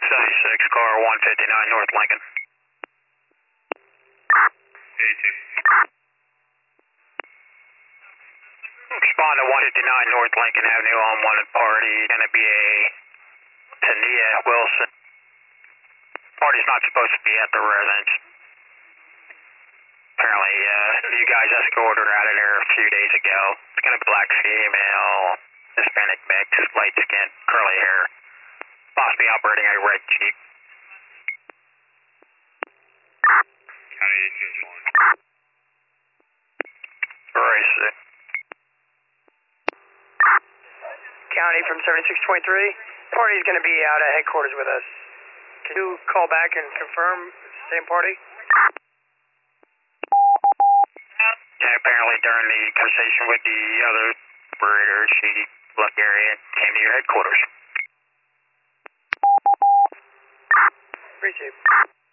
76 car 159 North Lincoln. 82. Respond to 159 North Lincoln Avenue on wanted party. Gonna be a Tania Wilson. Party's not supposed to be at the residence. Apparently, you guys escorted her out of there a few days ago. It's gonna be black female, Hispanic mix, light skin, curly hair. Possibly operating a red Jeep. County 18-1. Where is it? County from 7623. Party's going to be out at headquarters with us. Can you call back and confirm it's the same party? Yeah, apparently during the conversation with the other operator, she left the area and came to your headquarters. Appreciate it.